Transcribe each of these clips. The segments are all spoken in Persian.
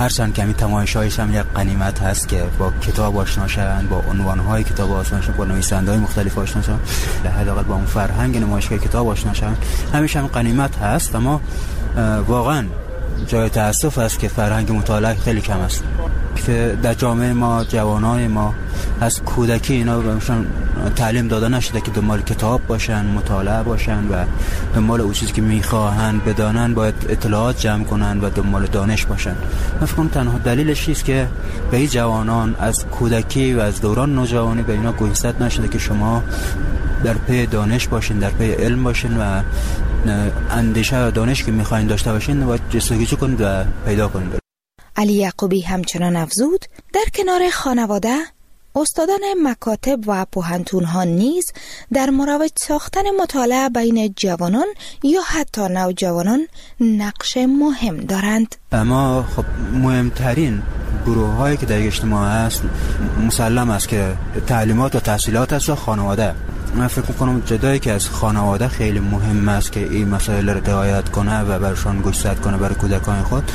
هرچند کمی تماشایش هم یک غنیمت هست که با کتاب آشنا شوند، با عنوان‌های کتاب آشنا شوند، با نویسنده‌های مختلف آشنا شوند، حداقل با اون فرهنگ نمایشگاه کتاب آشنا شوند، همیشه هم غنیمت هست. اما واقعا جای تأسف است که فرهنگ مطالعه خیلی کم است، که در جامعه ما جوانای ما از کودکی اینا بهشون تعلیم داده نشده که دنبال کتاب باشن، مطالعه باشن و دنبال اون چیزی که میخواهن بدانن باید اطلاعات جمع کنن و دنبال دانش باشن. من فکر کنم تنها دلیلش است که به این جوانان از کودکی و از دوران نوجوانی به اینا گوشزد نشده که شما در پی دانش باشین، در پی علم باشین و اندیشه و دانش که میخواین داشته باشین باید جستجو کنید و پیدا کنید. علی یعقوبی همچنان افزود در کنار خانواده، استادان مکاتب و پوهنتون‌ها نیز در مروج ساختن مطالعه بین جوانان یا حتی نوجوانان نقش مهم دارند. اما خب مهمترین گروه‌هایی که در اجتماع هست مسلم است که تعلیمات و تحصیلات است و خانواده. من فکر می‌کنم جدایی که از خانواده خیلی مهم است که این مسائل را رعایت کنه و برشان گوشزد کنه برای کودکان خود.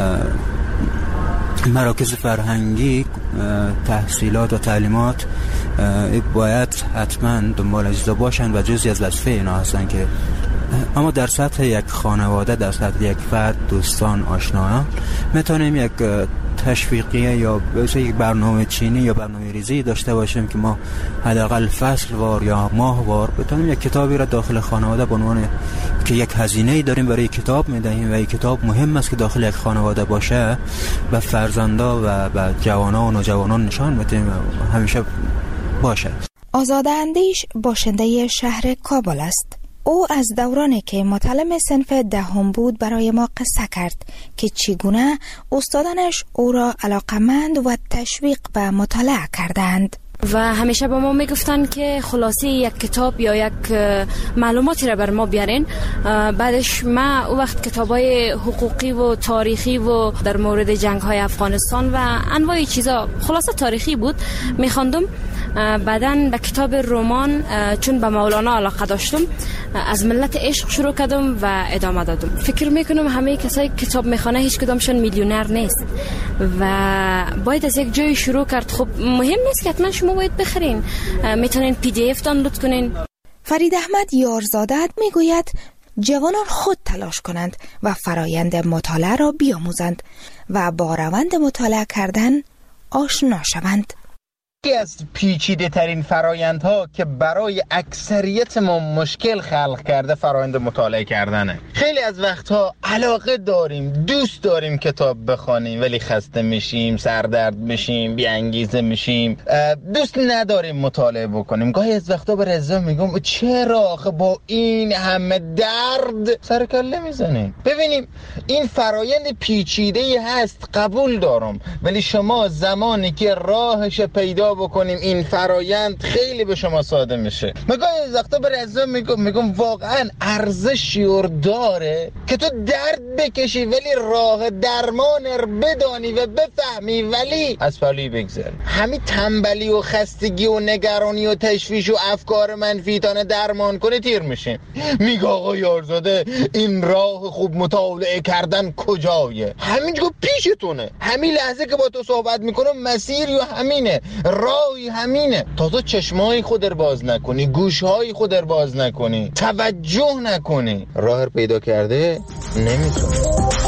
مراکز فرهنگی، تحصیلات و تعلیمات باید حتما دنبال اجزا باشند و جزئی از وظیفه اینا هستن که اما در سطح یک خانواده، در سطح یک فرد، دوستان، آشنایان میتونیم یک تشویقیه یا یک برنامه چینی یا برنامه ریزی داشته باشیم که ما حداقل فصل وار یا ماه وار بتونیم یک کتابی را داخل خانواده به عنوان که یک هزینه‌ای داریم برای کتاب میدهیم و این کتاب مهم است که داخل یک خانواده باشه و فرزندا و به جوانان و نوجوانان نشان بدیم همیشه باشه. آزاده اندیش باشنده شهر کابل است. او از دورانی که متعلم صنف دهم بود برای ما قصه کرد که چگونه استادانش او را علاقمند و تشویق به مطالعه کردند. و همیشه با ما میگفتن که خلاصه یک کتاب یا یک معلوماتی را بر ما بیارین. بعدش ما او وقت کتابای حقوقی و تاریخی و در مورد جنگ‌های افغانستان و انواع چیزا خلاصه تاریخی بود میخواندم. بعدن به کتاب رمان چون به مولانا علاقه داشتم از ملت عشق شروع کردم و ادامه دادم. فکر میکنم همه کسایی کتاب میخونه هیچ کدامشون میلیونر نیست و باید از یک جای شروع کرد. خب مهم نیست که حتما شما باید بخرین، میتونین PDF دانلود کنین. فرید احمد یارزاده میگوید جوانان خود تلاش کنند و فرایند مطالعه را بیاموزند و با روند مطالعه کردن آشنا شوند. یکی از پیچیده ترین فرایندها که برای اکثریت ما مشکل خلق کرده فرایند مطالعه کردنه. خیلی از وقتها علاقه داریم، دوست داریم کتاب بخونیم ولی خسته میشیم، سردرد میشیم، بی انگیزه میشیم، دوست نداریم مطالعه بکنیم. گاهی از وقتا به رضا میگم چرا آخه با این همه درد سر کله میزنیم؟ ببینیم این فرایند پیچیده هست، قبول دارم، ولی شما زمانی که راهش پیدا بکنیم این فرایند خیلی به شما ساده میشه. مگه از وقتا به رضا میگم واقعا ارزشی داره که تو درد بکشی ولی راه درمان بدانی و بفهمی ولی از پلی بگذاری. همین تنبلی و خستگی و نگرانی و تشویش و افکار منفی تانه درمان کنه تیر میشه. میگه آقا یارزاده این راه خوب مطالعه کردن کجایه؟ همینجا پیشتونه، همین لحظه که با تو صحبت میکنم مسیر یا همینه، راهی همینه. تا تو چشمای خود رو باز نکنی، گوشهای خود رو باز نکنی، توجه نکنی، راه رو پیدا کرده نمیتونی.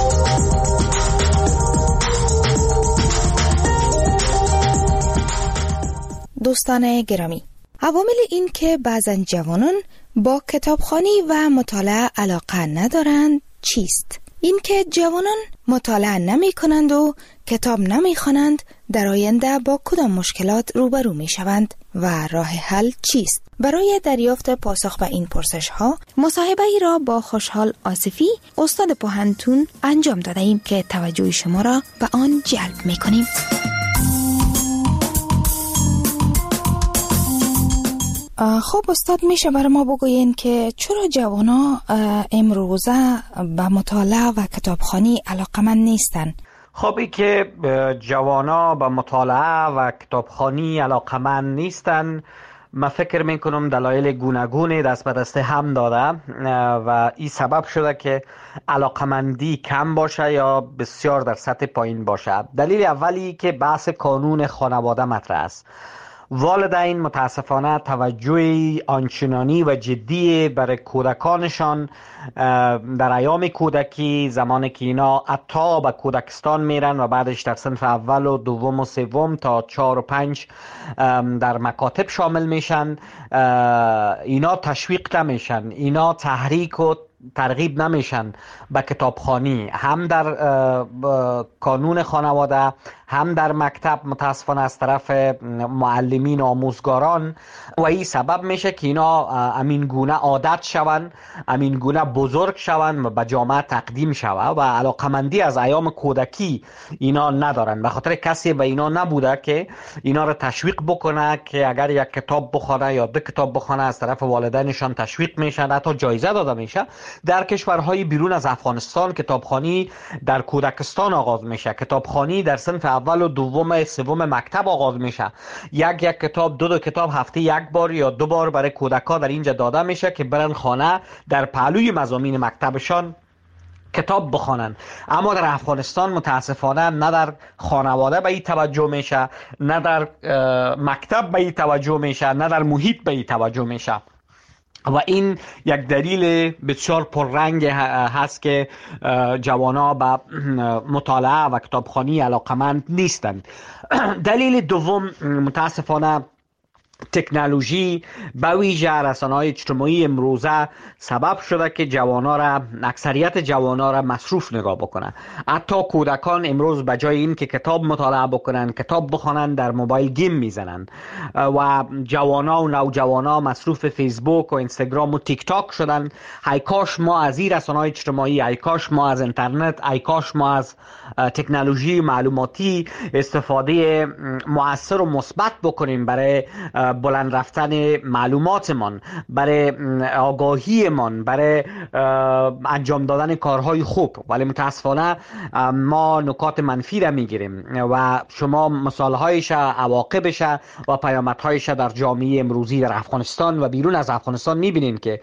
دوستان گرامی، عوامل این که بعضا جوانان با کتابخوانی و مطالعه علاقه ندارند چیست؟ این که جوانان مطالعه نمی کنند و کتاب نمی خوانند در آینده با کدام مشکلات روبرو می شوند و راه حل چیست؟ برای دریافت پاسخ به این پرسش ها مصاحبه ای را با خوشحال آصفی استاد پوهنتون انجام داده ایم که توجه شما را به آن جلب می کنیم. خب استاد، میشه برای ما بگوین که چرا جوانا امروزه به مطالعه و کتابخوانی علاقمند نیستن؟ خب که جوانا به مطالعه و کتابخوانی علاقمند نیستن من فکر میکنم دلایل گوناگونی دست به دست هم داده و این سبب شده که علاقمندی کم باشه یا بسیار در سطح پایین باشه. دلیل اولی که بحث قانون خانواده مطرح است. والدین متاسفانه توجه آنچنانی و جدی برای کودکانشان در ایام کودکی، زمانی که اینا حتی به کودکستان میرن و بعدش در صنف اول و دوم و سوم تا 4 و 5 در مکاتب شامل میشن، اینا تشویق نمیشن، اینا تحریک و ترغیب نمیشن به کتابخوانی، هم در قانون خانواده هم در مکتب متاسفانه از طرف معلمین و آموزگاران، و این سبب میشه که اینا امین گونه عادت شون، امین گونه بزرگ شون و به جامعه تقدیم شون و علاقمندی از ایام کودکی اینا ندارن. به خاطر کسی به اینا نبوده که اینا رو تشویق بکنه که اگر یک کتاب بخونه یا 2 کتاب بخونه از طرف والدینشان تشویق میشن، حتی جایزه داده میشه. در کشورهای بیرون از افغانستان کتابخوانی در کودکستان آغاز میشه، کتابخوانی در صنف اول و دوم سوم مکتب آغاز میشه. یک کتاب 2 کتاب هفته 1 بار یا 2 بار برای کودکا در اینجا داده میشه که برن خانه در پهلوی مضامین مکتبشان کتاب بخوانن. اما در افغانستان متاسفانه نه در خانواده به این توجه میشه، نه در مکتب به این توجه میشه، نه در محیط به این توجه میشه و این یک دلیل بسیار پررنگ هست که جوانا به مطالعه و کتابخوانی علاقمند نیستند. دلیل دوم متاسفانه تکنولوژی به ویژه رسانه‌های اجتماعی امروزه سبب شده که اکثریت جوانا را مصروف نگاه بکنه. حتی کودکان امروز به جای این که کتاب مطالعه بکنن، کتاب بخونن، در موبایل گیم میزنن و جوانا و نوجوانا مصروف فیسبوک و اینستاگرام و تیک تاک شدن. ای کاش ما از این رسانه‌های اجتماعی، ای کاش ما از اینترنت، ای کاش ما از تکنولوژی معلوماتی استفاده مؤثر و مثبت بکنیم برای بلند رفتن معلوماتمان، برای آگاهیمان، برای انجام دادن کارهای خوب. ولی متاسفانه ما نکات منفی را میگیریم و شما مثالهایش، عواقبش و پیامدهایش در جامعه امروزی در افغانستان و بیرون از افغانستان میبینین که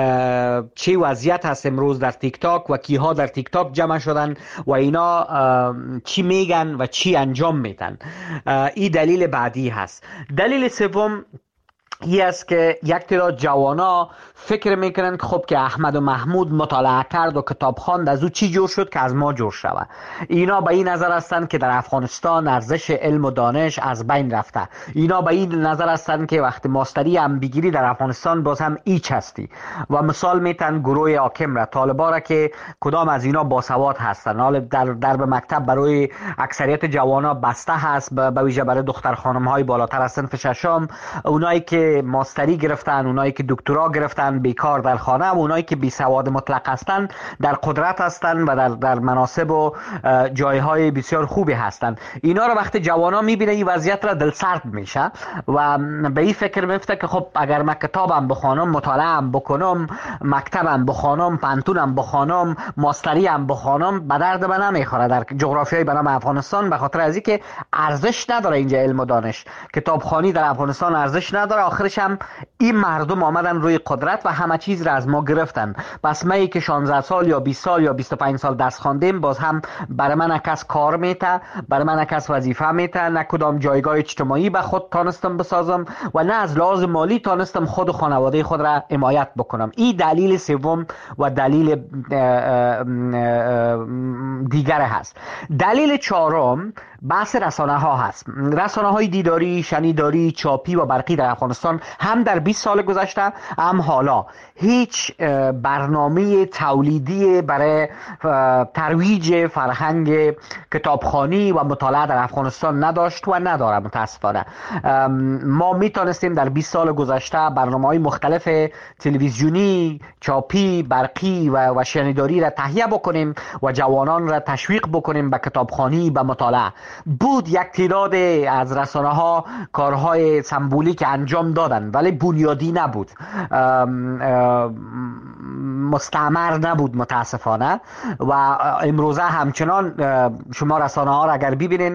چه وضعیت هست امروز در تیک تاک و کیها در تیک تاک جمع شدن و اینا چی میگن و چی انجام میدن. این دلیل بعدی هست. دلیل سوم این است که یک تعداد جوانا فکر میکنن که خب که احمد و محمود مطالعه کرد و کتاب خواند، از او چی جور شد که از ما جور شود. اینا به این نظر هستند که در افغانستان ارزش علم و دانش از بین رفته. اینا به این نظر هستند که وقتی ماستری هم بگیری در افغانستان باز هم ایچ هستی و مثال میتن گروه حاکم را، طالبا را که کدام از اینا باسواد هستند. حالا در مکتب برای اکثریت جوانا بسته هست، به ویژه برای دختر خانم های بالاتر از صنف ششم، اونایی که ماستری گرفتن، اونایی که دکترا گرفتن بیکار در خانه، و اونایی که بی سواد مطلق هستند در قدرت هستند و در مناصب و جایهای بسیار خوبی هستند. اینا رو وقتی جوانا میبینه این وضعیت را دلسرد میشه و به این فکر میفته که خب اگر من کتابم بخوانم، مطالعه‌ام بکنم، مکتبم بخوانم، پانتونم بخوانم، ماستریم بخوانم، به درد من نمیخوره در جغرافیای به نام افغانستان، به خاطر از اینکه ارزش نداره اینجا علم و دانش. کتابخوانی در افغانستان ارزش نداره. آخرش هم این مردم آمدن روی قدرت و همه چیز را از ما گرفتن. پس ما که 16 سال یا 20 سال یا 25 سال درس خواندیم، باز هم برای من کس کار میته، برای من کس وظیفه میته، نه کدام جایگاه اجتماعی به خود تانستم بسازم و نه از لحاظ مالی تانستم خود و خانواده خود را حمایت بکنم. این دلیل سوم و دلیل دیگر هست. دلیل چهارم بحث رسانه ها هست. رسانه های دیداری، شنیداری، چاپی و برقی در افغانستان هم در 20 سال گذشته هم حالا هیچ برنامه تولیدی برای ترویج فرهنگ کتابخوانی و مطالعه در افغانستان نداشت و نداره. متاسفانه ما میتونستیم در 20 سال گذشته برنامه‌های مختلف تلویزیونی، چاپی، برقی و شنیداری را تهیه بکنیم و جوانان را تشویق بکنیم به کتابخوانی، به مطالعه. بود یک تعداد از رسانه ها کارهای سمبولیک انجام دادن ولی بنیادی نبود، مستعمر نبود متاسفانه. و امروزه همچنان شما رسانه ها را اگر ببینین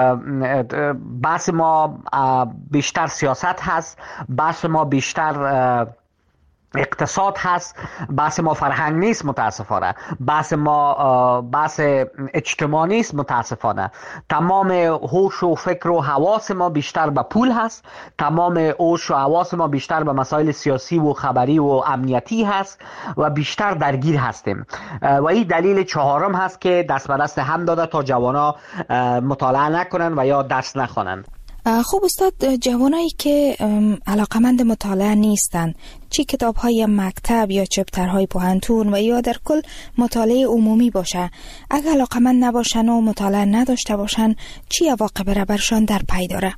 بحث ما بیشتر سیاست هست، بحث ما بیشتر اقتصاد هست، بحث ما فرهنگ نیست متاسفانه، بحث ما بحث اجتماعی نیست متاسفانه. تمام هوش و فکر و حواس ما بیشتر به پول هست، تمام هوش و حواس ما بیشتر به مسائل سیاسی و خبری و امنیتی هست و بیشتر درگیر هستیم. و این دلیل چهارم هست که دست به دست هم داده تا جوانا مطالعه نکنن و یا درس نخوانند. خب استاد، جوانایی که علاقمند مطالعه نیستند، چی کتاب‌های مکتب یا چپترهای پوهنتون و یا در کل مطالعه عمومی باشه، اگه علاقمند نباشن و مطالعه نداشته باشن چی عواقب را برشان در پی داره؟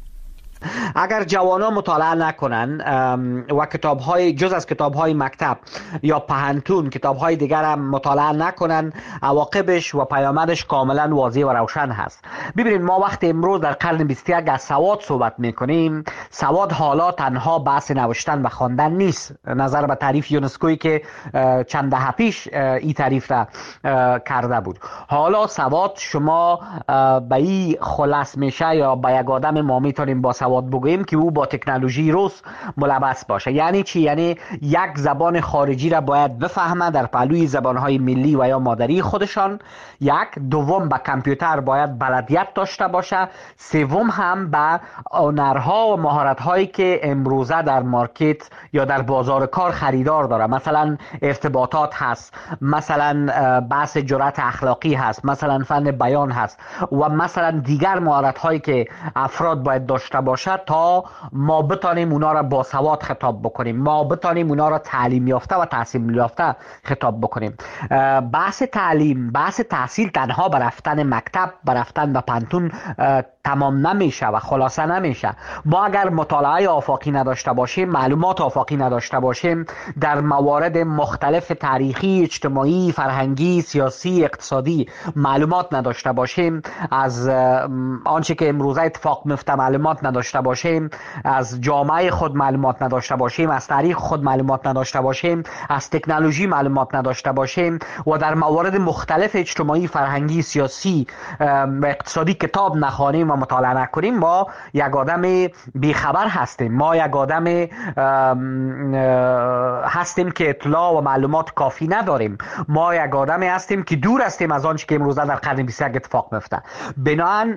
اگر جوانان مطالعه نکنن و کتاب‌های جز از کتاب‌های مکتب یا پوهنتون کتاب‌های دیگر هم مطالعه نکنن، عواقبش و پیامدش کاملا واضح و روشن هست. ببینید ما وقتی امروز در قرن 21 از سواد صحبت می‌کنیم، سواد حالا تنها بحث نوشتن و خواندن نیست. نظر به تعریف یونسکویی که چند دهه پیش این تعریف را کرده بود، حالا سواد شما به این خلاص میشه یا به یک آدم ما میتونیم با سواد بگوییم که او با تکنولوژی روز ملبس باشه. یعنی چی؟ یعنی یک زبان خارجی را باید بفهمه در پهلوی زبانهای ملی و یا مادری خودشان. یک دوم به کامپیوتر باید بلدیت داشته باشه. سوم هم به هنرها و مهارت‌هایی که امروزه در مارکت یا در بازار کار خریدار داره، مثلا ارتباطات هست، مثلا بحث جرأت اخلاقی هست، مثلا فن بیان هست و مثلا دیگر مهارت‌هایی که افراد باید داشته باشد تا ما بتانیم اونا را با سواد خطاب بکنیم، ما بتانیم اونا را تعلیم یافته و تحصیل یافته خطاب بکنیم. بحث تعلیم، بحث تحصیل تنها به رفتن مکتب، به رفتن به پانتون تمام نمیشه و خلاصه نمیشه. ما اگر مطالعه آفاقی نداشته باشیم، معلومات آفاقی نداشته باشیم، در موارد مختلف تاریخی، اجتماعی، فرهنگی، سیاسی، اقتصادی معلومات نداشته باشیم، از آنچه که امروزه اتفاق میفته معلومات نداشته باشیم، از جامعه خود معلومات نداشته باشیم، از تاریخ خود معلومات نداشته باشیم، از تکنولوژی معلومات نداشته باشیم و در موارد مختلف اجتماعی، فرهنگی، سیاسی و اقتصادی کتاب نخوانیم و مطالعه نکنیم، ما یک آدم بیخبر هستیم. ما یک آدم هستیم که اطلاع و معلومات کافی نداریم. ما یک آدمی هستیم که دور هستیم از آنچه که امروزه در قرن 21 اتفاق میفته. بنابراین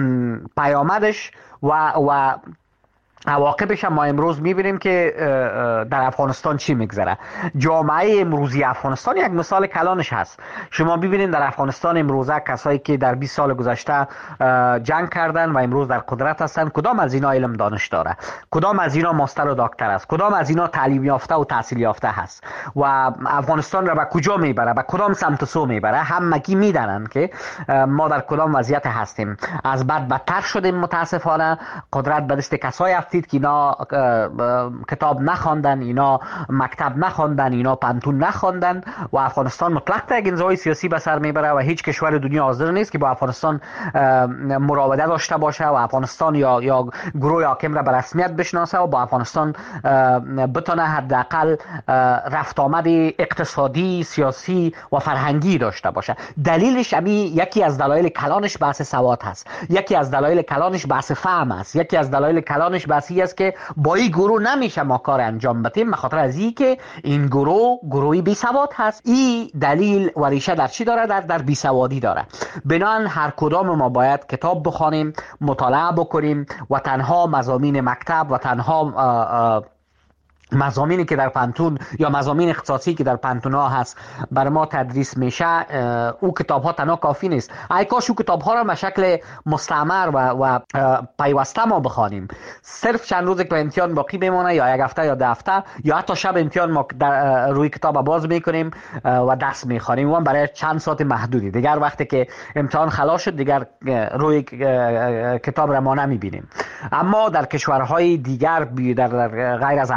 پیامدش و عواقبش هم ما امروز میبینیم که در افغانستان چی میگذره. جامعه امروزی افغانستان یک مثال کلانش هست. شما ببینید در افغانستان امروزه کسایی که در 20 سال گذشته جنگ کردن و امروز در قدرت هستن، کدام از اینا علم دانش داره؟ کدام از اینا ماستر و دکتر است؟ کدام از اینا تعلیم یافته و تحصیل یافته هست؟ و افغانستان را به کجا میبره؟ به کدام سمت سو میبره؟ همگی میدانن که ما در کدام وضعیت هستیم. از بد بدتر شدیم متاسفانه. قدرت به دست کسایی که اینا کتاب نخواندن، اینا مکتب نخواندن، اینا پانتون نخواندن و افغانستان مطلق یک انزوای سیاسی به سر میبره و هیچ کشور دنیا حاضر نیست که با افغانستان مراوده داشته باشه و افغانستان یا گروه حاکم را به رسمیت بشناسه و با افغانستان بتونه حداقل رفت آمد اقتصادی، سیاسی و فرهنگی داشته باشه. دلیلش یکی از دلایل کلانش بحث سواد هست، یکی از دلایل کلانش بحث فهم است، یکی از دلایل کلانش بحثی است که با این گروه نمیشه ما کار انجام بدیم، به خاطر از این که این گروهی بی سواد هست. این دلیل و ریشه در چی داره؟ در بی سوادی داره. بنابراین هر کدام ما باید کتاب بخوانیم، مطالعه بکنیم و تنها مضامین مکتب و تنها مضامینی که در پانتون یا مضامین اختصاصی که در پانتون ها هست بر ما تدریس میشه، او کتاب ها تنها کافی نیست. ای کاش او کتاب ها را به شکل مستمر و پیوسته ما بخوانیم. صرف چند روز که امتحان باقی بمونه یا یک هفته یا 2 هفته یا حتی شب امتحان ما روی کتاب باز میکنیم و درس میخوانیم و برای چند ساعت محدودی. دیگر وقتی که امتحان خلاص شد دیگر روی کتاب را ما نمیبینیم. اما در کشورهای دیگر در غیر از افغانستان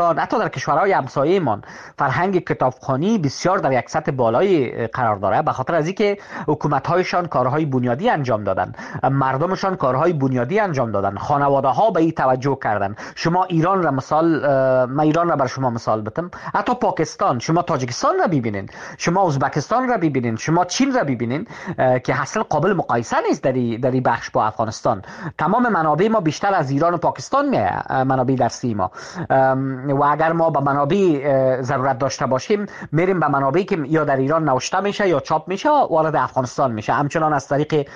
افغانستان، حتی در کشورهای همسایه‌مان فرهنگ کتابخوانی بسیار در یک سطح بالایی قرار داره، به خاطر از اینکه حکومت‌هایشان کارهای بنیادی انجام دادن، مردمشان کارهای بنیادی انجام دادن، خانواده‌ها به این توجه کردن. شما ایران را من ایران را بر شما مثال بتم، حتی پاکستان، شما تاجیکستان را ببینید، شما ازبکستان را ببینید، شما چین را ببینید که اصلا قابل مقایسه نیست در این بخش با افغانستان. تمام منابع ما بیشتر از ایران و پاکستان میاد، منابع درسی ما، و اگر ما به منابع ضرورت داشته باشیم میریم به منابعی که یا در ایران نوشته میشه یا چاپ میشه وارد افغانستان میشه، همچنان از طریق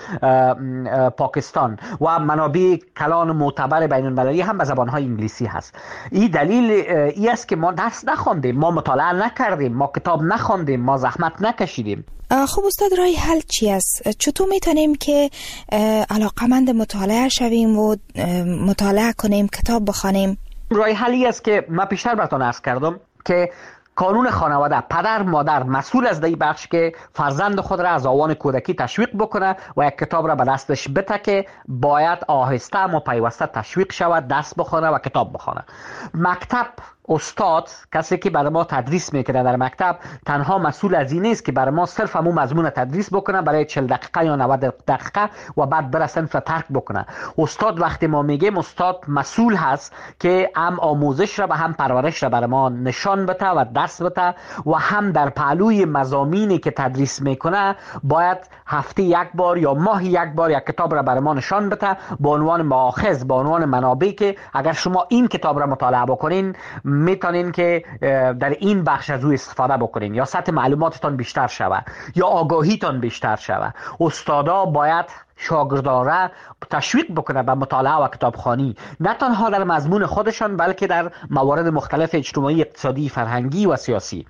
پاکستان، و منابع کلان معتبر بین المللی هم به زبانهای انگلیسی هست. این دلیل ای است که ما درس نخوندیم، ما مطالعه نکردیم، ما کتاب نخوندیم، ما زحمت نکشیدیم. خب استاد، راه حل چی است؟ چطور میتونیم که علاقمند مطالعه شویم و مطالعه کنیم، کتاب بخوانیم؟ راه حلی است که من پیشتر براتون عرض کردم که قانون خانواده، پدر مادر مسئول از این بخش که فرزند خود را از آوان کودکی تشویق بکنه و یک کتاب را به دستش بده که باید آهسته اما پیوسته تشویق شود، درس بخونه و کتاب بخونه. مکتب، استاد، کسی که برای ما تدریس میکنه در مکتب، تنها مسئول از این نیست که برای ما صرف همون مضمون تدریس بکنه برای 40 دقیقه یا 90 دقیقه و بعد بره صنف ترک بکنه. استاد، وقتی ما میگیم استاد، مسئول هست که هم آموزش را و هم پرورش را برای ما نشان بده و درس بده، و هم در پهلوی مضامینی که تدریس میکنه باید هفته یک بار یا ماهی یک بار یک کتاب را برای ما نشان بده با عنوان مآخذ، با عنوان منابعی که اگر شما این کتاب را مطالعه بکنین میتونین که در این بخش از او استفاده بکنین، یا سطح معلوماتتان بیشتر شود یا آگاهیتان بیشتر شود. استادا باید شاگردان تشویق بکنه به مطالعه و کتابخوانی، نه تنها در مضمون خودشان بلکه در موارد مختلف اجتماعی، اقتصادی، فرهنگی و سیاسی.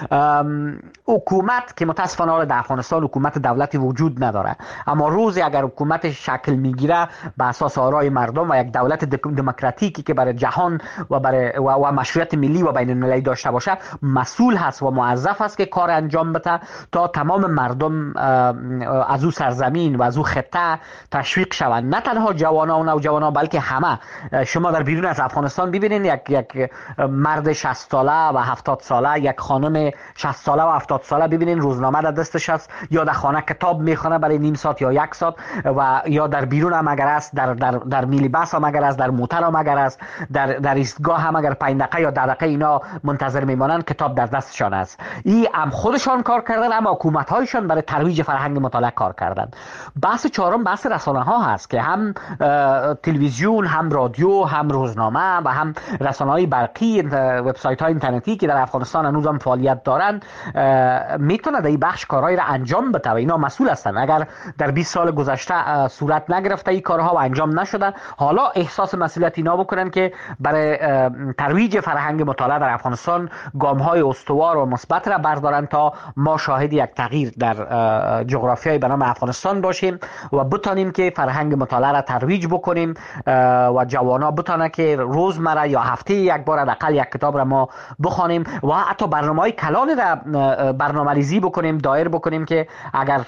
حکومت که متاسفانه در افغانستان حکومت دولتی وجود نداره، اما روزی اگر حکومت شکل میگیره به اساس آرای مردم و یک دولت دموکراتیکی که برای جهان و مشروعیت ملی و بین المللی داشته باشه، مسئول هست و موظف است که کار انجام بده تا تمام مردم از او سرزمین و از او خطه تشویق شوند، نه تنها جوانان و نوجوانان بلکه همه. شما در بیرون از افغانستان ببینید یک مرد 60 ساله و 70 ساله، یک خانم 60 ساله و 70 ساله ببینید روزنامه در دستش است یا در خانه کتاب میخونه برای نیم ساعت یا یک ساعت، و یا در بیرون هم اگر است، در میلی بس هم اگر است، در موتر هم اگر است، در ایستگاه هم اگر 5 دقیقه یا 10 دقیقه اینا منتظر میمانند، کتاب در دستشان است. این هم خودشان کار کردن، اما حکومت هایشان برای ترویج فرهنگ مطالعه کار کردن. بحث چهارم بحث رسانه ها هست که هم تلویزیون، هم رادیو، هم روزنامه و هم رسانه های برقی، وبسایت های اینترنتی که در افغانستان هنوز هم فعالیت دارن، میتونه در این بخش کارهای را انجام بده و اینا مسئول هستن. اگر در 20 سال گذشته صورت نگرفته این کارها و انجام نشده، حالا احساس مسئولیت اینا بکنن که برای ترویج فرهنگ مطالعه در افغانستان گام های استوار و مثبت را بردارن تا ما شاهد یک تغییر در جغرافیای به نام افغانستان باشیم و بتانیم که فرهنگ مطالعه را ترویج بکنیم و جوانا بتانه که روزمره یا هفته یک بار حداقل یک کتاب را ما بخوانیم و حتی برنامه‌های کلان را برنامه‌ریزی بکنیم، دایر بکنیم که اگر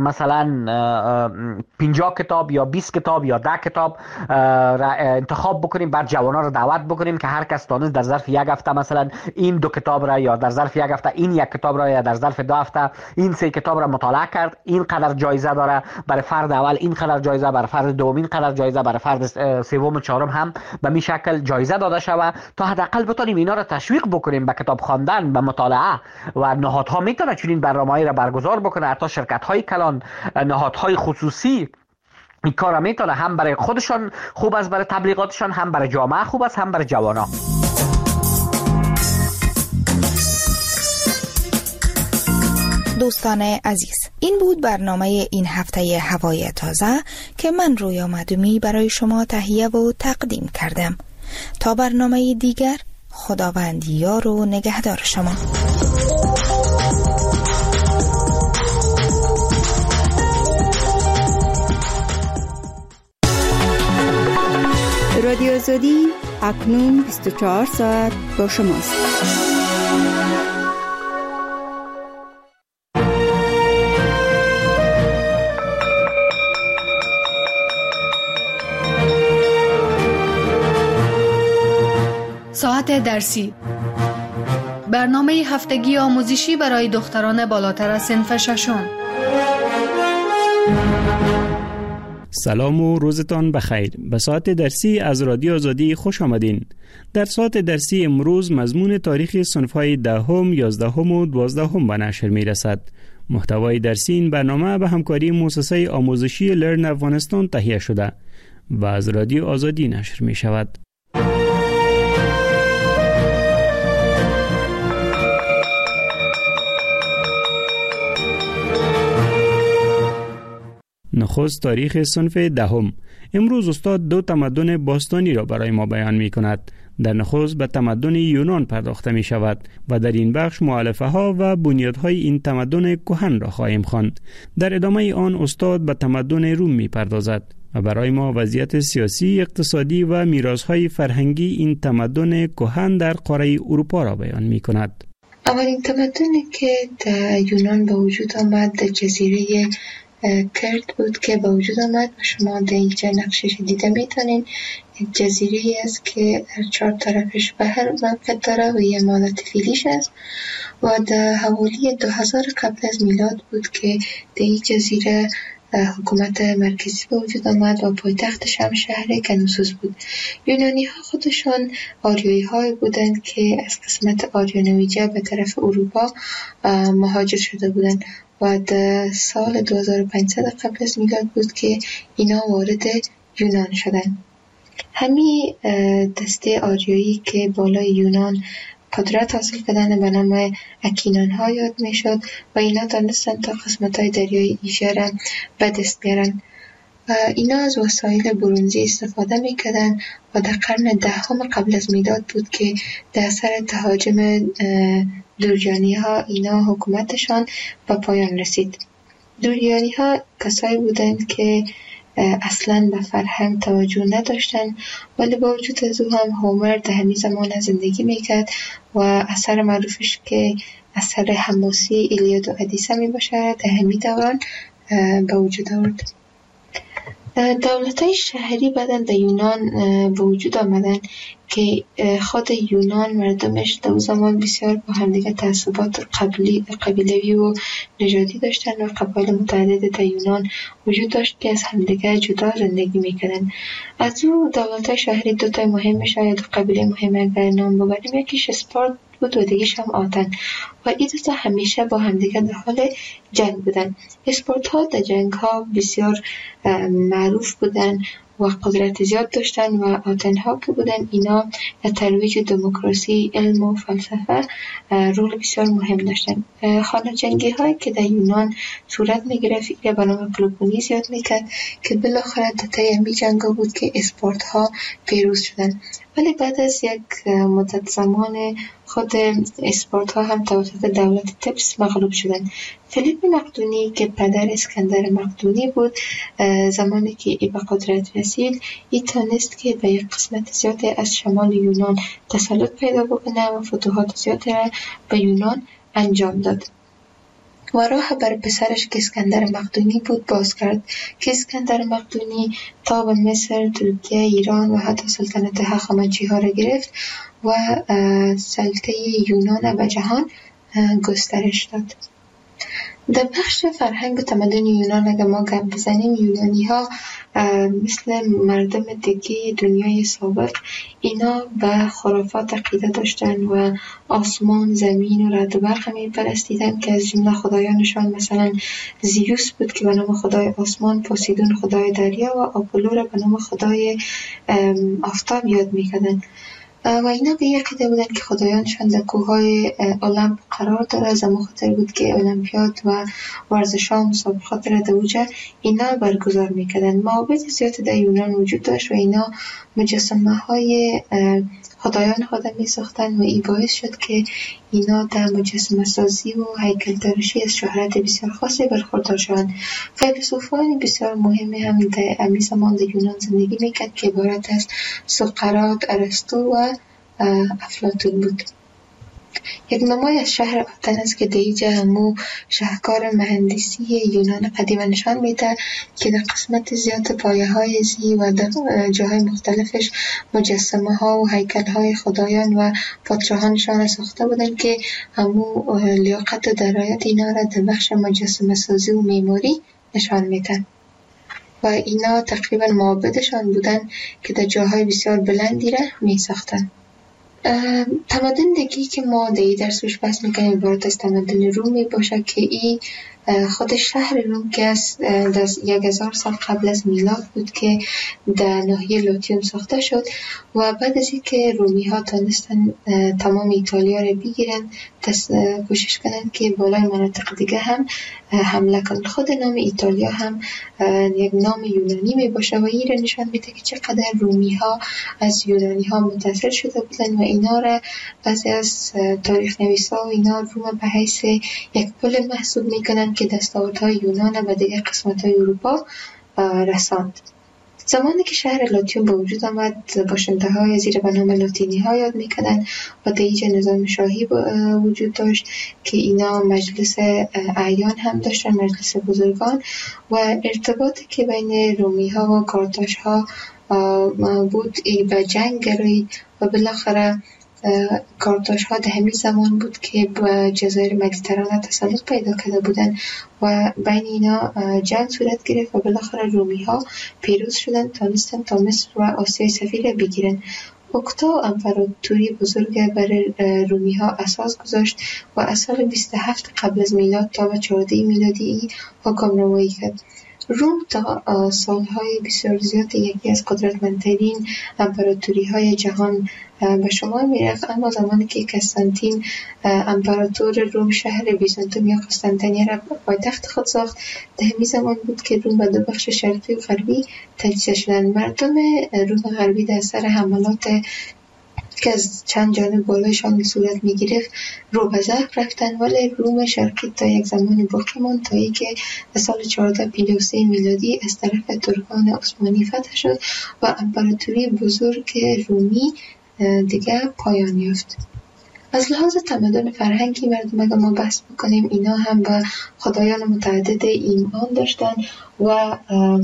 مثلا 50 کتاب یا 20 کتاب یا 10 کتاب را انتخاب بکنیم، بعد جوانا را دعوت بکنیم که هر کس دانست در ظرف یک هفته مثلا این 2 کتاب را، یا در ظرف یک هفته این 1 کتاب را، یا در ظرف 2 هفته این 3 کتاب را مطالعه کرد، این قدر جایزه داره برای فرد اول، این قدر جایزه برای فرد دوم، این قدر جایزه برای فرد سوم و چهارم هم به می شکل جایزه داده شود تا حداقل بتونیم اینا را تشویق بکنیم به کتاب خواندن، به مطالعه. و نهادها میتونه چنین برنامه‌ای را برگزار بکنه، حتی شرکت‌های کلان، نهادهای خصوصی این کارا میتونه، هم برای خودشان خوب است، برای تبلیغاتشان، هم برای جامعه خوب است، هم برای جوانان. دوستان عزیز، این بود برنامه این هفته هوای تازه که من رویا مدومی برای شما تهیه و تقدیم کردم. تا برنامه دیگر، خداوند یار و نگهدار شما. رادیو آزادی اکنون 24 ساعت با شماست. ساعت درسی، برنامه هفتگی آموزشی برای دختران بالاتر از صنف ششم. سلام و روزتان بخیر. به ساعت درسی از رادیو آزادی خوش آمدین. در ساعت درسی امروز مضمون تاریخ صنف‌های 10ام، 11ام و 12ام به نشر می‌رسد. محتوای درسی این برنامه به همکاری مؤسسه آموزشی لرن افغانستان تهیه شده و از رادیو آزادی نشر می‌شود. نخست تاریخ صنف 10ام. امروز استاد دو تمدن باستانی را برای ما بیان می کند. در نخست به تمدن یونان پرداخته می شود و در این بخش مؤلفه ها و بنیادهای این تمدن کهن را خواهیم خواند. در ادامه آن استاد به تمدن روم می پردازد و برای ما وضعیت سیاسی، اقتصادی و میراث‌های فرهنگی این تمدن کهن در قاره اروپا را بیان می کند. اولین تمدنی که در یونان به وجود آمد در جزیره کرد بود که به وجود آمد و شما در اینجا نقشش دیده میتونین. یک جزیره است که در 4 طرفش بحر موقع داره و یه مالت فیلیش است و در حوالی 2000 قبل از میلاد بود که در این جزیره حکومت مرکزی به وجود آمد و پایتختش هم شهر کنوسوس بود. یونانی ها خودشان آریایی های بودند که از قسمت آریانویجه به طرف اروپا مهاجر شده بودند و در سال 2500 قبل از میلاد بود که اینا وارد یونان شدند. همین دسته آریایی که بالای یونان قدرت حاصل کردن به نام اکینان ها یاد می شد و اینا دانستن تا قسمت های دریای ایژه را به دست بیارن. اینا از وسایل برنزی استفاده می کردن و در قرن 10 قبل از میلاد بود که در اثر تهاجم دوریانی ها اینا حکومتشان به پایان رسید. دوریانی ها کسایی بودند که اصلا به فرهنگ توجه نداشتن، ولی با وجود از او هم هومر در همین زمان زندگی میکرد و اثر معروفش که اثر حماسی ایلیاد و ادیسه می باشه در همین دوران به وجود آورد. دولت‌های شهری بعدن در یونان به وجود آمدن که خود یونان مردمش در زمان بسیار با همدیگه تعصبات قبیلوی و نژادی داشتن و قبایل متعدد در یونان وجود داشت که از همدیگه جدا زندگی میکردن. از او دولت‌های شهری دو تا مهم شاید قبیله مهم اگر نام ببریم، یکیش اسپارت بود و دیگه‌ش هم آتن و این دو تا همیشه با همدیگه در حال جنگ بودن. اسپارت ها در جنگ ها بسیار معروف بودن و قدرت زیاد داشتن و آتن ها که بودن اینا ترویج دموکراسی، علم و فلسفه رول بسیار مهم داشتن. خانه جنگی هایی که در یونان صورت می گرفت ایره به نام پلوپونیس یاد می کرد که بالاخره در طی همین جنگ بود که اسپارت ها پیروز شدن. ولی بعد از یک مدت زمان خود اسپارت ها هم توسط دولت تبس مغلوب شدن. فیلیپ مقدونی که پدر اسکندر مقدونی بود زمانی که ای به قدرت رسید ای تانست که به یک قسمت زیادی از شمال یونان تسلط پیدا بکنه و فتوحات زیادی را به یونان انجام داد و راه بر پسرش که اسکندر مقدونی بود باز کرد که اسکندر مقدونی تا به مصر، ترکیه، ایران و حتی سلطنت هخامنشی ها را گرفت و سلطه یونان به جهان گسترش داد. در بخش فرهنگ و تمدن یونان اگر ما گپ بزنیم، یونانی ها مثل مردم دیگه دنیای سابق اینا به خرافات عقیده داشتن و آسمان، زمین و رعد و برق می پرستیدن که از جمله خدایانشان مثلا زیوس بود که به نام خدای آسمان، پوسیدون خدای دریا و آپولو را به نام خدای آفتاب یاد می کردن. و اینا به یک عقیده بودن که خدایانشان در کوههای المپ قرار داره. از همون خاطر بود که المپیاد و ورزش‌ها و مسابقات را در اوجه اینا برگزار میکردن. معابد زیاد در یونان وجود داشت و اینا مجسمه های خدایان خود می ساختن و این باعث شد که اینا در مجسمه سازی و هیکل تراشی از شهرت بسیار خاصی برخوردار شدند. فیلسوفان بسیار مهمی هم در امی زمان در یونان زندگی میکرد که عبارت از سقراط، ارسطو و افلاطون بود. یک نمای از شهر آتن است که دیجا همو شهکار مهندسی یونان قدیم نشان میده که در قسمت زیاد پایه های زی و در جاهای مختلفش مجسمه ها و هیکل های خدایان و پادشاهانشان ساخته بودن که همو لیاقت و درایت اینا را در بخش مجسمه سازی و معماری نشان میدن و اینا تقریبا معابدشان بودن که در جاهای بسیار بلندی را می ساختن. تمدن دیگی که ما در این درس روش بحث میکنیم عبارت از تمدن روم می باشه که این خود شهر روم که از 1000 سال قبل از میلاد بود که در ناحیه لاتیوم ساخته شد و بعد از اینکه رومی ها تونستن تمام ایتالیا رو بگیرن کوشش کنن که بالای مناطق دیگه هم حمله کنن. خود نام ایتالیا هم یک نام یونانی می باشه و این رو نشان میده که چقدر رومی ها از یونانی ها متاثر شده بودن و اینا را بعضی از تاریخ نویسا و اینا روم به حیث یک پل محسوب میکنن که دستاوردهای یونان و دیگر قسمت‌های اروپا رساند. زمانی که شهر لاتیوم به وجود آمد باشنده‌های زیر به نام لاتینی‌ها یاد می‌کردند و در اینجا نظام شاهی وجود داشت که اینا مجلس اعیان هم داشتن، مجلس بزرگان و ارتباطی که بین رومی‌ها و کارتاژها بود به جنگ گرایید و بالاخره کارتاژها در همین زمان بود که به جزایر مدیترانه تسلط پیدا کرده بودند و بین اینا جنگ صورت گرفت و بالاخره رومی ها پیروز شدند، تونستن تا مصر و آسیای صغیر بگیرن. اوکتا امپراتوری بزرگ برای رومی ها اساس گذاشت و از سال 27 قبل از میلاد تا به 14 میلادی حکمرانی کرد. روم تا سالهای بسیار زیاد یکی از قدرتمندترین امپراتوری‌های جهان به شمار می‌رفت، اما زمانی که قسطنطین امپراتور روم شهر بیزانتوم یا قسطنطنیه را پایتخت خود ساخت، در همین زمان بود که روم به دو بخش شرقی و غربی تجزیه شدند. مردم روم غربی در اثر حملات که از چند جانب بالایشان صورت می‌گرفت رو به ضعف رفتن، ولی روم شرقی تا یک زمانی باقی ماند تا اینکه در سال 1453 میلادی از طرف ترکان عثمانی فتح شد و امپراتوری بزرگ رومی دیگه پایان یافت. از لحاظ تمدن فرهنگی مردم اگر ما بحث بکنیم اینا هم به خدایان متعدد ایمان داشتن و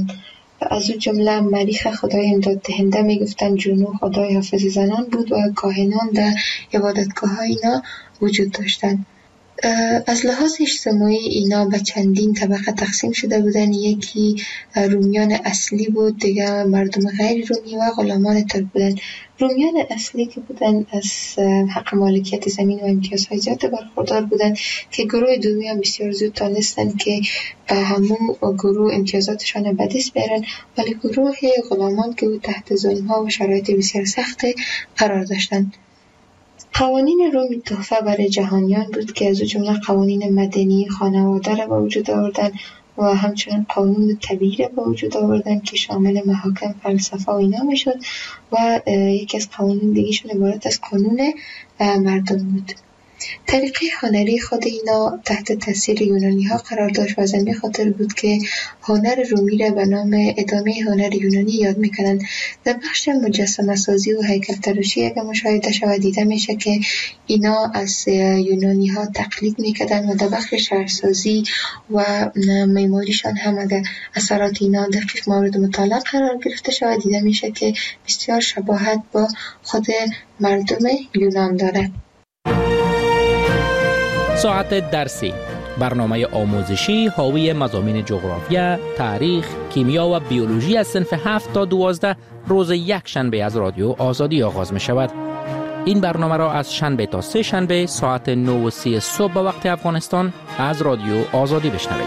از اون جمله مریخ خدای امداد دهنده میگفتن، جونو خدای حافظ زنان بود و کاهنان در عبادتگاه ها اینا وجود داشتن. از لحاظ اجتماعی اینا به چندین طبقه تقسیم شده بودن، یکی رومیان اصلی بود، دیگه مردم غیر رومی و غلامان ترک بودن. رومیان اصلی که بودن از حق مالکیت زمین و امتیازهای زیاد برخوردار بودن که گروه دومی هم بسیار زود تانستن که به همون گروه امتیازاتشان به دست بیارن، ولی گروه غلامان که بود تحت ظلم‌ها و شرایط بسیار سخت قرار داشتن. قوانین روم تحفه برای جهانیان بود که از جمله قوانین مدنی خانواده را به وجود آوردن و همچنین قانون طبیعی را به وجود آوردن که شامل محاکم، فلسفه و اینا میشد و یکی از قوانین دیگه‌شون عبارت از قانون مردم بود. طریقه هنری خود اینا تحت تاثیر یونانی ها قرار داشت و از همین خاطر بود که هنر رومی را به نام ادامه هنر یونانی یاد میکنن. در بخش مجسمه سازی و هیکل تراشی اگر مشاهده شود دیده میشه که اینا از یونانی ها تقلید میکردن و در بخش شهرسازی و معماریشان هم اگر اثرات اینا دقیق مورد مطالعه قرار گرفته شود دیده میشه که بسیار شباهت با خود مردم یونان داره. ساعت درسی، برنامه آموزشی حاوی مضامین جغرافیا، تاریخ، کیمیا و بیولوژی از صنف 7 تا 12 روز یک شنبه از رادیو آزادی آغاز می شود. این برنامه را از شنبه تا سه شنبه ساعت 9:30 صبح به وقت افغانستان از رادیو آزادی بشنوید.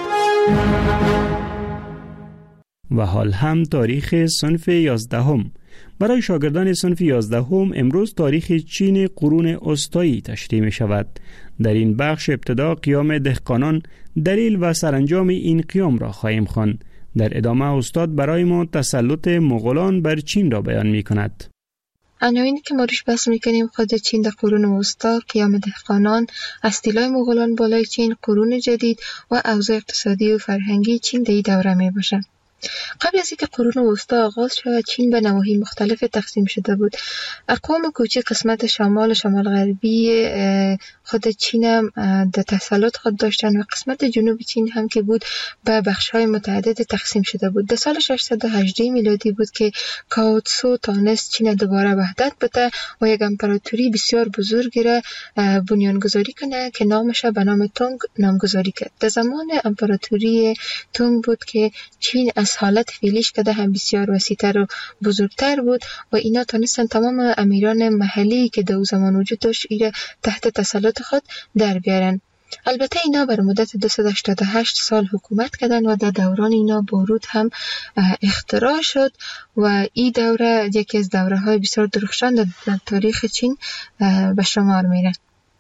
و حال هم تاریخ صنف 11. برای شاگردان صنف 11 امروز تاریخ چین قرون وسطایی تشریح می شود. در این بخش ابتدا قیام دهقانان، دلیل و سرانجام این قیام را خواهیم خواند. در ادامه استاد برای ما تسلط مغولان بر چین را بیان می کند. عناوینی که ما روش بحث میکنیم خود چین در قرون وسطا، قیام دهقانان، استیلای مغولان بالای چین، قرون جدید و اوضاع اقتصادی و فرهنگی چین در این دوره می باشه. قبل از اینکه قرون وسطا آغاز شود چین به نواحی مختلف تقسیم شده بود. اقوام کوچک قسمت شمال و شمال غربی خود چین هم در تسلط خود داشتن و قسمت جنوب چین هم که بود به بخش‌های متعدد تقسیم شده بود. در سال 618 میلادی بود که کاو تسو تانست چین دوباره وحدت بده و یک امپراتوری بسیار بزرگی را بنیانگذاری کنه که نامش به نام تونگ نامگذاری کرد. در زمان امپراتوری تونگ بود که چین از حالت فعلیش که هم بسیار وسیع‌تر و بزرگتر بود و اینا تانستن تمام امیران محلی که در زمان وجود داشت ایره تحت تسلط خود در بیارن. البته اینا بر مدت 288 سال حکومت کردن و در دوران اینا باروت هم اختراع شد و این دوره یکی از دوره های بسیار درخشان در تاریخ چین به شمار میره.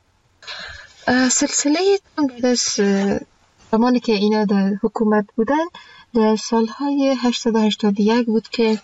سلسله بعد از زمانی که اینا در حکومت بودن در سالهای 881 بود که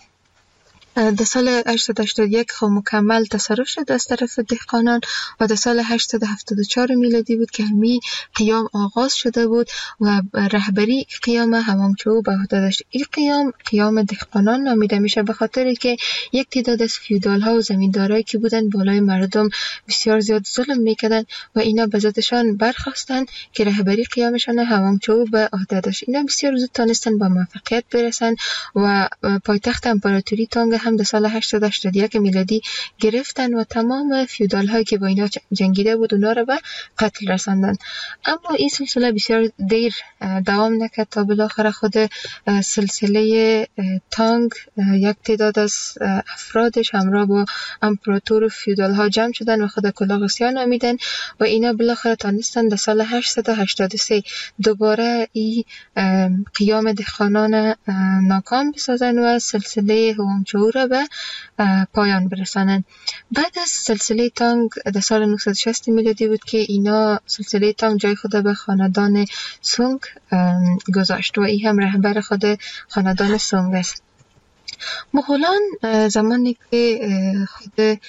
در سال 881 خب مکمل تصرف شد از طرف دهقانان و در سال 874 میلادی بود که همی قیام آغاز شده بود و رهبری قیام هوانگچو به عهده داشت. این قیام دهقانان نامیده میشه به خاطر که یک تعداد از فیودال ها و زمیندارایی که بودن بالای مردم بسیار زیاد ظلم میکردن و اینا به ذاتشان برخواستن که رهبری قیامشان هوانگچو به عهده داشت. اینا بسیار زود تانستن با موفقیت برسن و پایتخت امپراتوری تانگ هم در سال 881 میلادی گرفتن و تمام فیودال هایی که با اینا جنگیده بود اونا رو به قتل رساندن. اما این سلسله بسیار دیر دوام نکرد تا بالاخره خود سلسله تانگ یک تعداد از افرادش همراه با امپراتور و فیودال ها جمع شدن و خود کلاغسیا نامیدن و اینا بالاخره تانستن در سال 883 دوباره این قیام دهقانان ناکام بسازن و سلسله هوانگچو را به پایان برسانند. بعد از سلسله تانگ در سال 960 میلادی بود که اینا سلسله تانگ جای خود به خاندان سونگ گذاشت و این هم رهبر خود خاندان سونگ است. مغولان زمانی که خود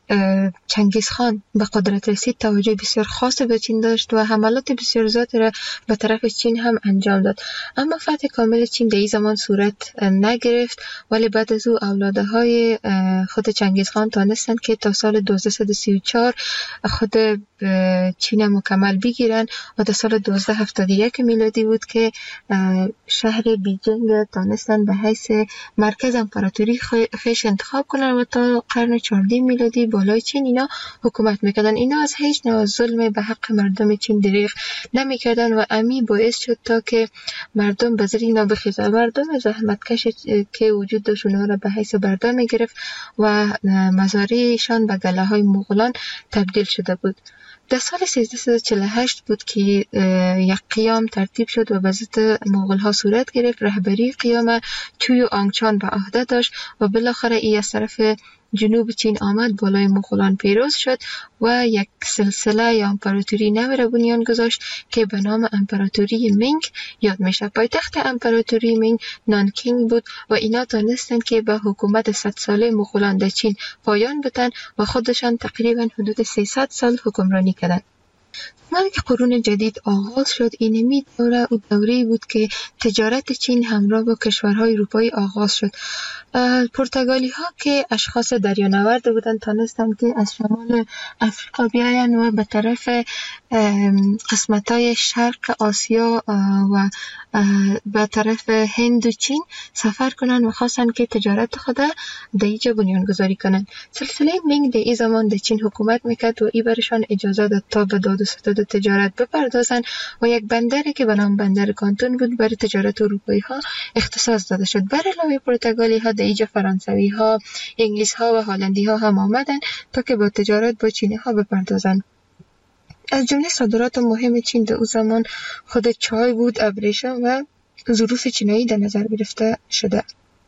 چنگیز خان به قدرت رسید توجه بسیار خاص به چین داشت و حملات بسیار زیادی را به طرف چین هم انجام داد. اما فتح کامل چین در این زمان صورت نگرفت، ولی بعد از او اولادهای خود چنگیز خان تانستند که تا سال 1234 خود چین مکمل بگیرن و در سال 1271 میلادی بود که شهر بیجینگ تانستن به حیث مرکز امپراتوری خیش انتخاب کنن و تا قرن 14 میلادی بالای چین اینا حکومت میکردن. اینا از هیچ نوع ظلم به حق مردم چین دریغ نمیکردن و امی باعث شد تا که مردم به زیر اینا بخیزن. مردم زحمتکش که وجود داشت اونها را به حیث بردار میگرفت و مزارعشان به گله های مغولان تبدیل شده بود. در سال 1348 بود که یک قیام ترتیب شد و به ضد مغول ها صورت گرفت. رهبری قیام چوی و آنگچان به عهده داشت و بالاخره ای از طرف جنوب چین آمد، بالای مغولان پیروز شد و یک سلسله یا امپراتوری نو را بنیان گذاشت که به نام امپراتوری مینگ یاد میشه. پایتخت امپراتوری مینگ نانکینگ بود و اینا تانستند که به حکومت 100 ساله مغولان در چین پایان بدن و خودشان تقریبا حدود 300 سال حکمرانی کردند. زمانی که قرون جدید آغاز شد، اینمی دوره او دوره‌ای بود که تجارت چین همراه با کشورهای اروپایی آغاز شد. پرتغالی ها که اشخاص دریانورد بودند تانستند که از شمال افریقا بیاین و به طرف قسمت‌های شرق آسیا و به طرف هند و چین سفر کنند و خواستند که تجارت خود در اینجا بنیانگذاری کنند. سلسله مینگ در این زمان در چین حکومت میکرد و این برشان اجازه داد تا به داد و ستد تجارت بپردازند و یک بندری که به نام بندر کانتون بود برای تجارت اروپایی ها اختصاص داده شد. بر علاوه پرتغالی ها در اینجا فرانسوی ها، انگلیس ها و هلندی ها هم آمدند تا که با تجارت با چینی ها بپردازند. از جمله صادرات مهم چین در اون زمان خود چای بود، ابریشم و ظروف چینایی در نظر گرفته شده.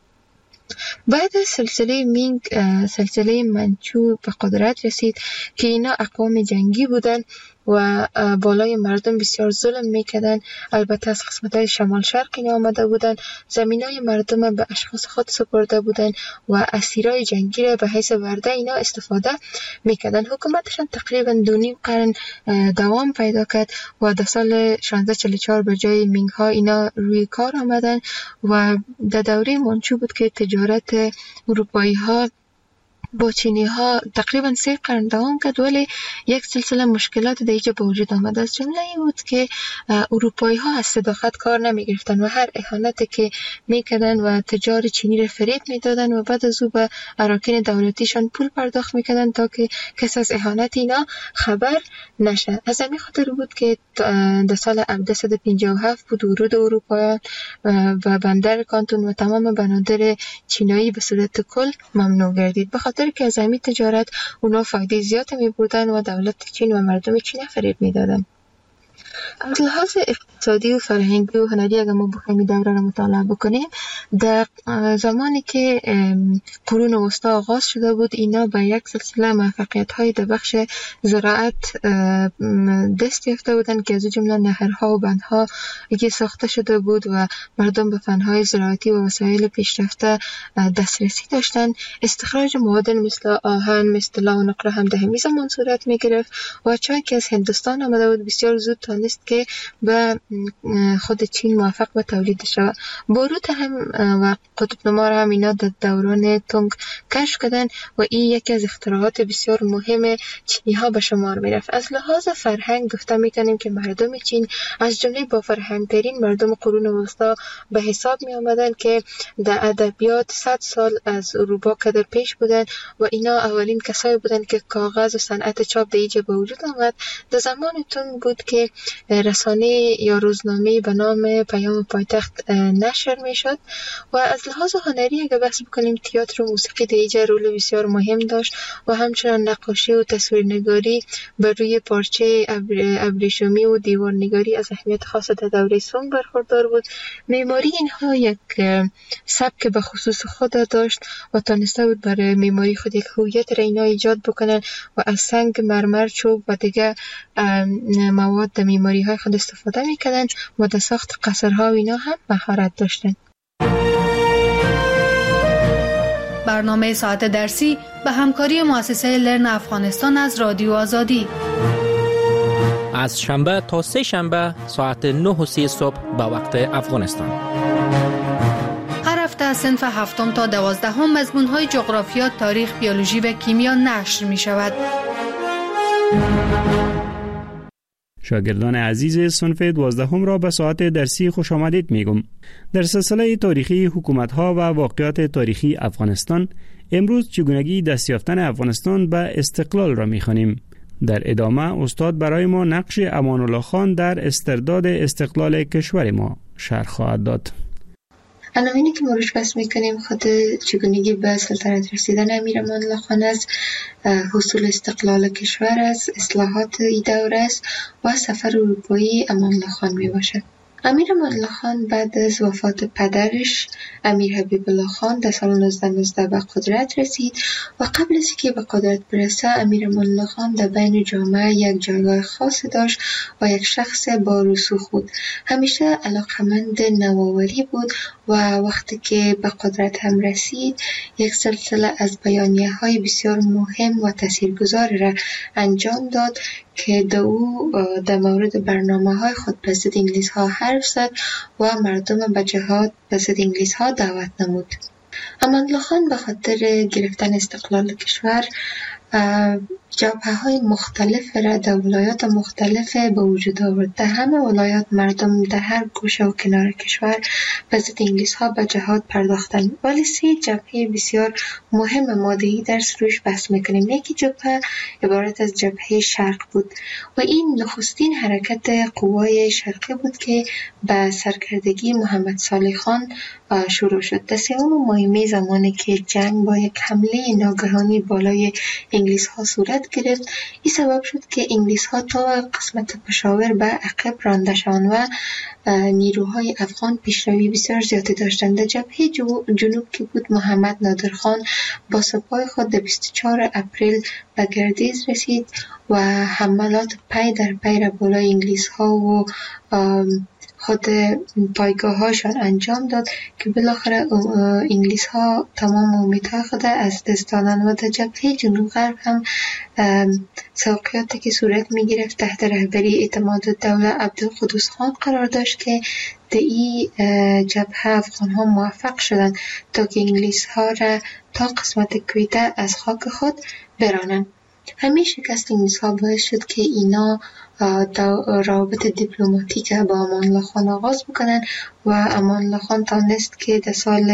بعد از سلسله مینگ سلسله منچو به قدرت رسید که اینا اقوام جنگی بودن و بالای مردم بسیار ظلم میکردن. البته از قسمت‌های شمال شرق اینا آمده بودن، زمینای مردم به اشخاص خود سپرده بودن و اسیرای جنگی را به حیث ورده اینا استفاده میکردن. حکومتشان تقریبا 2.5 قرن دوام پیدا کرد و در سال 1644 به جای مینگ ها اینا روی کار آمدن و در دوره منچو بود که تجارت اروپایی ها با چینی ها تقریبا 3 قرن دوام کرد، ولی یک سلسله مشکلات در اینجا به وجود آمد. از جمله این بود که اروپایی ها از صداقت کار نمی گرفتن و هر اهانتی که می کردن و تجار چینی را فریب می دادن و بعد از او به اراکین دولتیشان پول پرداخت می کردن تا که کس از اهانت اینا خبر نشه. از همین خاطر بود که در سال 1757 بود ورود اروپایان و بندر کانتون و تمام بنادر چینایی به صورت کل ممنوع گردید، به خاطر که از همین تجارت اونا فایده زیاد می بردن و دولت چین و مردم چین فریب می دادن. از لحاظ اقتصادی و فرهنگی و هنری اگر ما بخوایم دوره را مطالعه بکنیم، در زمانی که قرون وسطا آغاز شده بود اینا به یک سلسله موفقیت های در بخش زراعت دست یافته بودند که از جمله نهرها و بندها که ساخته شده بود و مردم به فنهای زراعتی و وسایل پیشرفته دسترسی داشتند. استخراج مواد مثل آهن، مثل لا و نقره هم در همین زمان صورت می گرفت و چون که از هندوستان آمده بود بسیار زود تانست که به خود چین موفق به تولید شود. باروت هم و قطب نما هم اینا در دوران تونگ کشف کردن و این یکی از اختراعات بسیار مهم چینی ها به شمار می رفت. از لحاظ فرهنگ گفته می کنیم که مردم چین از جمله با فرهنگترین مردم قرون وسطا به حساب می آمدن که در ادبیات 100 سال از اروپا قدر پیش بودن و اینا اولین کسایی بودن که کاغذ و صنعت چاپ در اینجا به وجود آمد. در زمان تونگ بود که رسانه یا روزنامه به نام پیام پایتخت نشر می شد. و از لحاظ هنری اگر بحث بکنیم تئاتر و موسیقی در اینجا رول بسیار مهم داشت و همچنان نقاشی و تصویرنگاری بر روی پارچه ابریشمی و دیوارنگاری از اهمیت خاص در دوره سونگ برخوردار بود. معماری اینها یک سبک به خصوص خود داشت و تانسته بود برای معماری خود یک هویت را اینا ایجاد بکنن و از سنگ، مرمر، چوب و دیگه مواد در معماری های خود استفاده میکردن و در ساخت قصرها و اینا هم مهارت داشتن. برنامه ساعت درسی به همکاری مؤسسه لرن افغانستان از رادیو آزادی از شنبه تا سه شنبه ساعت 9:30 صبح به وقت افغانستان. هر هفته از صنف 7 تا 12 مضمون‌های جغرافیا، تاریخ، بیولوژی و کیمیا نشر می‌شود. شاگردان عزیز صنف 12 را به ساعت درسی خوش آمدید میگم. در سلسله تاریخی حکومت‌ها و واقعات تاریخی افغانستان امروز چگونگی دست یافتن افغانستان به استقلال را می‌خوانیم. در ادامه استاد برای ما نقش امان الله خان در استرداد استقلال کشور ما شرح خواهد داد. عناوینی که ما روش بحث میکنیم خود چگونگی به سلطنت رسیدن امیر امان الله خان است، حصول استقلال کشور است، اصلاحات این دوره است و سفر اروپایی امان الله خان می باشد. امیر امان الله خان بعد از وفات پدرش امیر حبیب الله خان در سال 1919 به قدرت رسید و قبل از اینکه به قدرت برسه امیر امان الله خان در بین جامعه یک جایگاه خاص داشت و یک شخص با رسوخ بود. همیشه علاقمند نوآوری بود و وقتی که به قدرت هم رسید یک سلسله از بیانیه‌های بسیار مهم و تاثیرگذار را انجام داد که او در مورد برنامه‌های خود به ضد انگلیس‌ها حرف زد و مردم به جهاد به ضد انگلیس‌ها دعوت نمود. امان الله خان به خاطر گرفتن استقلال کشور جبهه‌های مختلف را در ولایات مختلف به وجود آورد. در همه ولایات مردم در هر گوشه و کنار کشور به ضد انگلیس‌ها به جهاد پرداختند، ولی 3 جبهه بسیار مهم ماده‌ای در روش بحث می‌کنیم. یکی جبهه عبارت از جبهه شرق بود و این نخستین حرکت قوای شرقی بود که به سرکردگی محمد صالح خان شروع شد. در 3 ماه می زمانی که جنگ با یک حمله ناگهانی بالای انگلیس ها صورت گرفت. این سبب شد که انگلیس ها تا قسمت پشاور به عقب رانده شوند و نیروهای افغان پیشروی بسیار زیادی داشتند. در جبهه جنوب که بود، محمد نادر خان با سپاه خود در 24 اپریل به گردیز رسید و حملات پی در پی را بالای انگلیس ها و خود پایگاه هاشان انجام داد که بالاخره انگلیس ها تمام امیدهای خود از دست دادند و در جبهه جنوب غرب هم سوقیاتی که صورت می گرفت تحت رهبری اعتمادالدوله عبدالقدوس خان قرار داشت که در این جبهه افغان ها موفق شدند تا که انگلیس ها را تا قسمت کویته از خاک خود برانند. همین شکست انگلیس ها باعث شد که اینا روابط دیپلماتیک با امان الله خان آغاز بکنن و امان الله خان تانست که در سال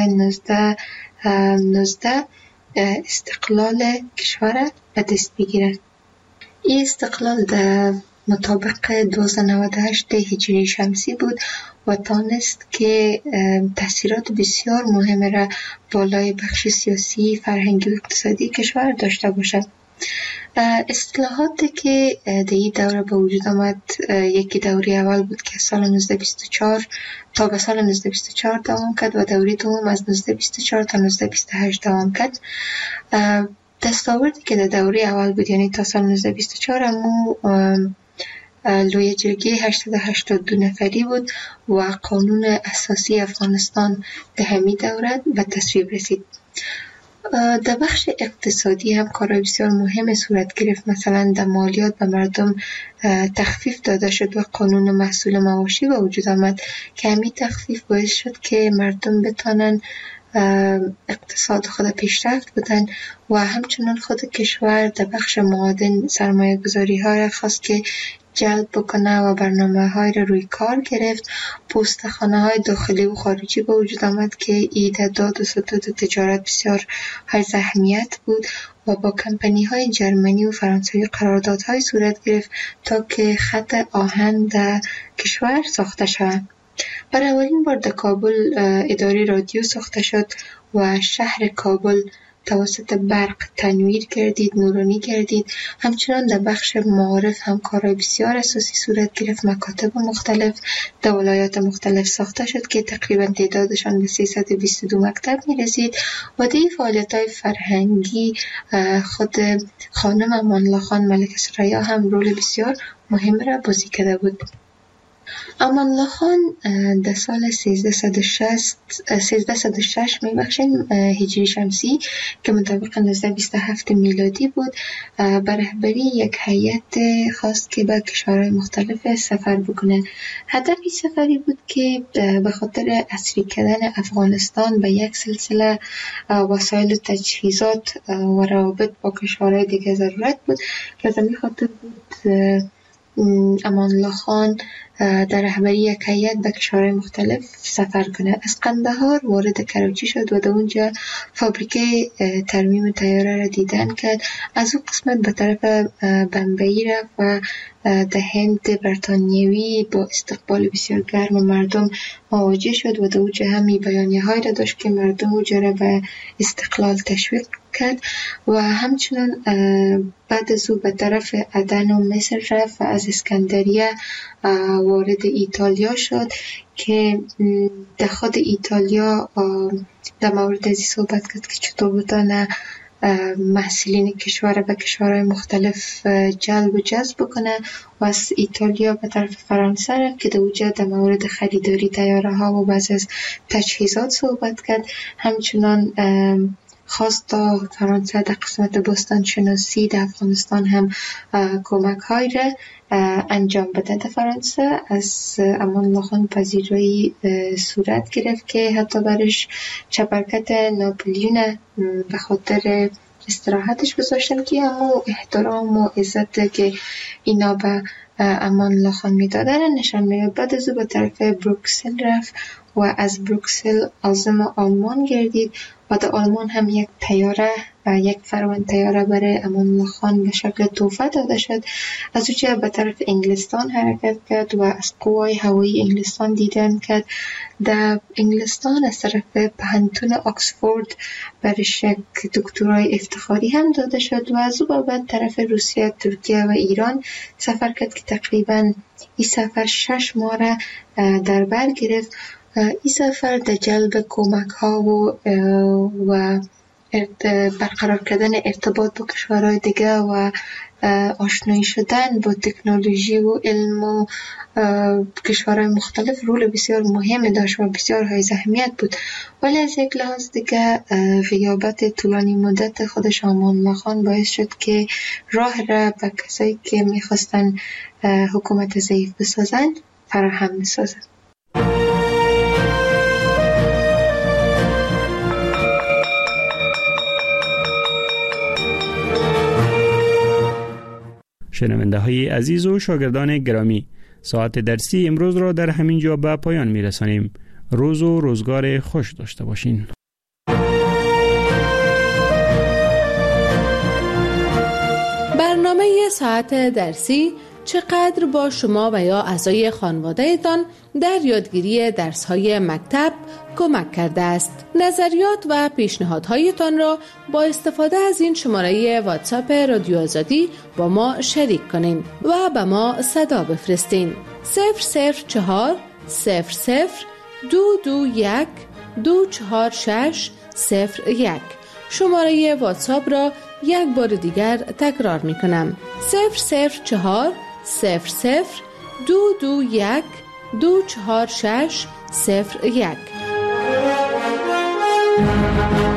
1919 استقلال کشور به دست بگیرد. این استقلال در مطابق 1298 هجری شمسی بود و تانست که تأثیرات بسیار مهم را بالای بخش سیاسی، فرهنگی و اقتصادی کشور داشته باشد. اصلاحاتی که در این دوره به وجود آمد، یکی دوره اول بود که سال 1924 تا به سال 1924 دوام کرد و دوره دوم از 1924 تا 1928 دوام کرد. دستاوردی که در دوره اول بود، یعنی تا سال 1924، امو لوی جرگه 882 نفری بود و قانون اساسی افغانستان در همین دوره به تصویب رسید. در بخش اقتصادی هم کارهای بسیار مهم صورت گرفت. مثلا در مالیات به مردم تخفیف داده شد و قانون محصول مواشی به وجود آمد که همین تخفیف باعث شد که مردم بتانن اقتصاد خود پیشرفت بدن و همچنان خود کشور در بخش معادن سرمایه گذاری ها را خواست که جلب بکنه و برنامه های را روی کار گرفت. پستخانه های داخلی و خارجی به وجود آمد که ایده داد و ستاد تجارت بسیار های اهمیت بود و با کمپانی های جرمنی و فرانسوی قراردادهای صورت گرفت تا که خط آهن در کشور ساخته شود. برای اولین بار در کابل اداره رادیو ساخته شد و شهر کابل توسط برق تنویر گردید، نورانی گردید. همچنان در بخش معارف هم کارهای بسیار اساسی صورت گرفت. مکاتب مختلف در ولایات مختلف ساخته شد که تقریبا تعدادشان به 322 مکتب می رسید و در فعالیت‌های فرهنگی خود خانم امان الله خان ملکه ثریا هم رول بسیار مهم را بازی کرده بود. امان الله خان در سال 1306 هجری شمسی که مطابق 1927 میلادی بود، بر رهبری یک هیئت خواست که به کشورهای مختلف سفر بکنه. هدف این سفری بود که به خاطر عصری کردن افغانستان به یک سلسله وسایل و تجهیزات و روابط با کشورهای دیگه ضرورت بود که از همین خاطر بود امان الله خان در رهبری یک هیئت به کشورهای مختلف سفر کنه. از قندهار وارد کراچی شد و در اونجا فابریکه ترمیم طیاره را دیدن کرد. از اون قسمت به طرف بمبئی رفت و در هند بریتانیوی با استقبال بسیار گرم مردم مواجه شد و در اونجا همی بیانیه های را داشت که مردم اونجا را به استقلال تشویق کرد و همچنان بعد از او به طرف عدن و مصر رفت و از اسکندریه وارد ایتالیا شد که در خود ایتالیا در مورد ازی صحبت کرد که چطور بتانه محصولین کشور به کشورهای مختلف جلب و جذب کنه و از ایتالیا به طرف فرانسه رفت که در اونجا در مورد خریداری طیاره ها و بعض از تجهیزات صحبت کرد. همچنان خواست تا فرانسه در قسمت باستان شناسی در افغانستان هم کمک های را انجام بده. در فرانسه از امان الله خان پذیرایی صورت گرفت که حتی برش چپرکت ناپلیون به خاطر استراحتش گذاشتن که اما احترام و عزت که اینا به امان الله خان میدادن نشان میده. بعد از او به طرف بروکسل رفت و از بروکسل عازم آلمان گردید و در آلمان هم یک طیاره یک فرمان طیاره برای امان الله خان به شکل تحفه داده شد. از اونجا به طرف انگلستان حرکت کرد و از قوای هوایی انگلستان دیدن کرد. در انگلستان از طرف پهنتون آکسفورد برش یک دکترای افتخاری هم داده شد و از او بعد طرف روسیه، ترکیه و ایران سفر کرد که تقریبا این سفر 6 ماه را در بر گرفت. این سفر در جلب کمک ها و برقرار کردن ارتباط با کشورهای دیگه و آشنایی شدن با تکنولوژی و علم و کشورهای مختلف رول بسیار مهمی داشت و بسیار های اهمیت بود. ولی از یک لحاظ دیگه غیابت طولانی مدت خودش امان الله خان باعث شد که راه را به کسایی که میخواستن حکومت ضعیف بسازن فراهم بسازن. شنونده های عزیز و شاگردان گرامی، ساعت درسی امروز را در همین جا به پایان می رسانیم. روز و روزگار خوش داشته باشین. برنامه ساعت درسی چقدر با شما و یا اعضای خانواده‌تان در یادگیری درس‌های مکتب کمک کرده است؟ نظریات و پیشنهادهایتان را با استفاده از این شماره واتساپ رادیو آزادی با ما شریک کنین و به ما صدا بفرستین. 004 00 221 246 01. شماره واتساپ را یک بار دیگر تکرار می کنم. 004 00 221 246 01.